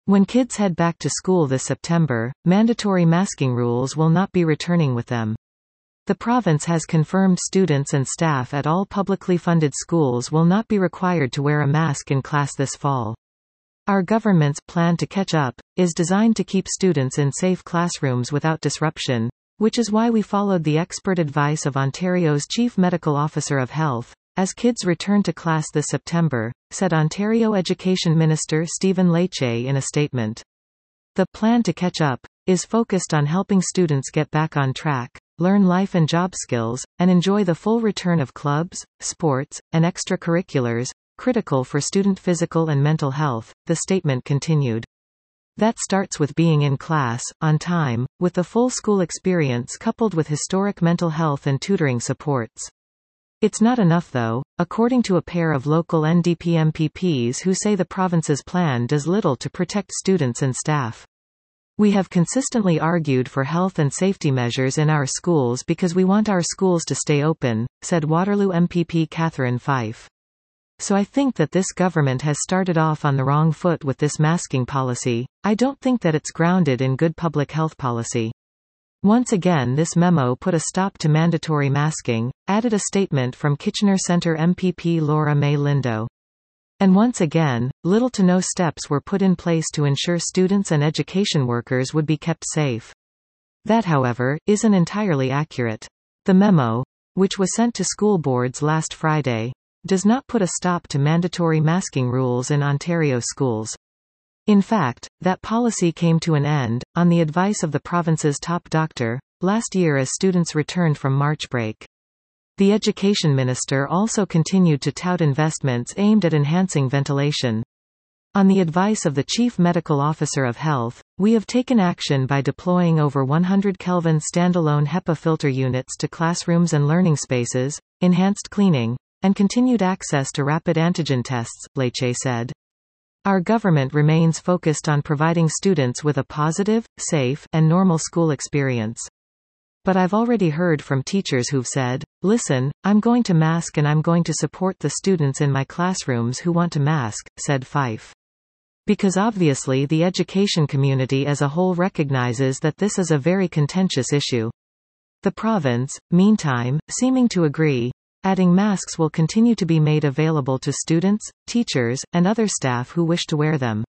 When kids head back to school this September, mandatory masking rules will not be returning with them. The province has confirmed students and staff at all publicly funded schools will not be required to wear a mask in class this fall. Our government's plan to catch up is designed to keep students in safe classrooms without disruption, which is why we followed the expert advice of Ontario's Chief Medical Officer of Health, as kids return to class this September, said Ontario Education Minister Stephen Lecce in a statement. The plan to catch up is focused on helping students get back on track, learn life and job skills, and enjoy the full return of clubs, sports, and extracurriculars, critical for student physical and mental health, the statement continued. That starts with being in class, on time, with the full school experience coupled with historic mental health and tutoring supports. It's not enough though, according to a pair of local NDP MPPs who say the province's plan does little to protect students and staff. We have consistently argued for health and safety measures in our schools because we want our schools to stay open, said Waterloo MPP Catherine Fife. So I think that this government has started off on the wrong foot with this masking policy. I don't think that it's grounded in good public health policy. Once again, this memo put a stop to mandatory masking, added a statement from Kitchener Centre MPP Laura May Lindo. And once again, little to no steps were put in place to ensure students and education workers would be kept safe. That, however, isn't entirely accurate. The memo, which was sent to school boards last Friday, does not put a stop to mandatory masking rules in Ontario schools. In fact, that policy came to an end, on the advice of the province's top doctor, last year as students returned from March break. The Education Minister also continued to tout investments aimed at enhancing ventilation. On the advice of the Chief Medical Officer of Health, we have taken action by deploying over 100 Kelvin standalone HEPA filter units to classrooms and learning spaces, enhanced cleaning, and continued access to rapid antigen tests, Lecce said. Our government remains focused on providing students with a positive, safe, and normal school experience. But I've already heard from teachers who've said, "Listen, I'm going to mask and I'm going to support the students in my classrooms who want to mask," said Fife. Because obviously the education community as a whole recognizes that this is a very contentious issue. The province, meantime, seeming to agree, adding masks will continue to be made available to students, teachers, and other staff who wish to wear them.